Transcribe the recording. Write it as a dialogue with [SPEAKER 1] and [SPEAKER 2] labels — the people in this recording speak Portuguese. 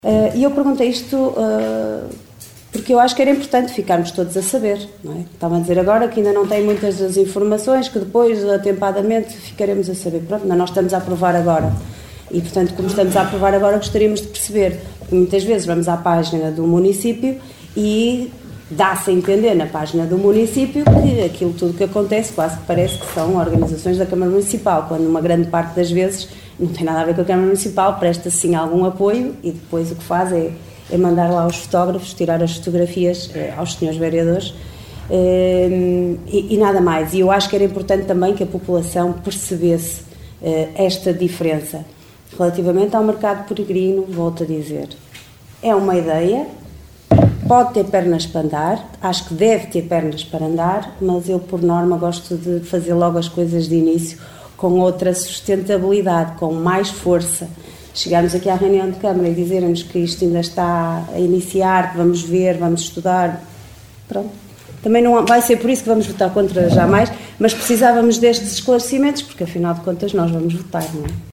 [SPEAKER 1] E eu perguntei isto porque eu acho que era importante ficarmos todos a saber, não é? Estava a dizer agora que ainda não tem muitas das informações, que depois, atempadamente, ficaremos a saber. Pronto, mas nós estamos a aprovar agora. E, portanto, como estamos a aprovar agora, gostaríamos de perceber. Porque muitas vezes vamos à página do município e dá-se a entender na página do município que aquilo tudo que acontece quase que parece que são organizações da Câmara Municipal, quando uma grande parte das vezes não tem nada a ver com a Câmara Municipal, presta sim algum apoio e depois o que faz é mandar lá os fotógrafos, tirar as fotografias aos senhores vereadores e nada mais. E eu acho que era importante também que a população percebesse esta diferença. Relativamente ao mercado peregrino, volto a dizer, é uma ideia, pode ter pernas para andar, acho que deve ter pernas para andar, mas eu, por norma, gosto de fazer logo as coisas de início com outra sustentabilidade, com mais força. Chegarmos aqui à reunião de Câmara e dizermos que isto ainda está a iniciar, que vamos ver, vamos estudar, pronto. Também não vai ser por isso que vamos votar contra jamais, mas precisávamos destes esclarecimentos, porque afinal de contas nós vamos votar, não é?